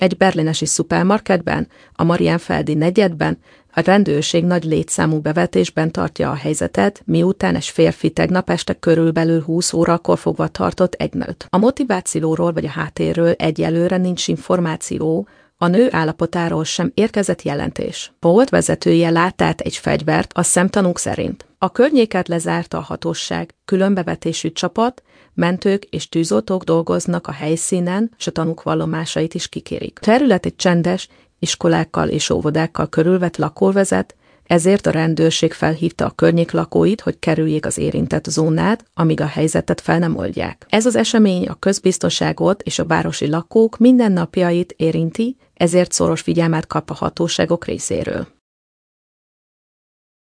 Egy berlinesi szupermarketben, a Marienfeldi negyedben a rendőrség nagy létszámú bevetésben tartja a helyzetet, miután egy férfi tegnap este körülbelül 20 órakor fogva tartott egy nőt. A motivációról vagy a háttérről egyelőre nincs információ, a nő állapotáról sem érkezett jelentés. Bolt vezetője lát át egy fegyvert a szemtanúk szerint. A környéket lezárta a hatóság, különbevetésű csapat, mentők és tűzoltók dolgoznak a helyszínen, és a tanúk vallomásait is kikérik. A terület egy csendes, iskolákkal és óvodákkal körülvett lakóvezet, ezért a rendőrség felhívta a környék lakóit, hogy kerüljék az érintett zónát, amíg a helyzetet fel nem oldják. Ez az esemény a közbiztonságot és a városi lakók mindennapjait érinti, ezért szoros figyelmet kap a hatóságok részéről.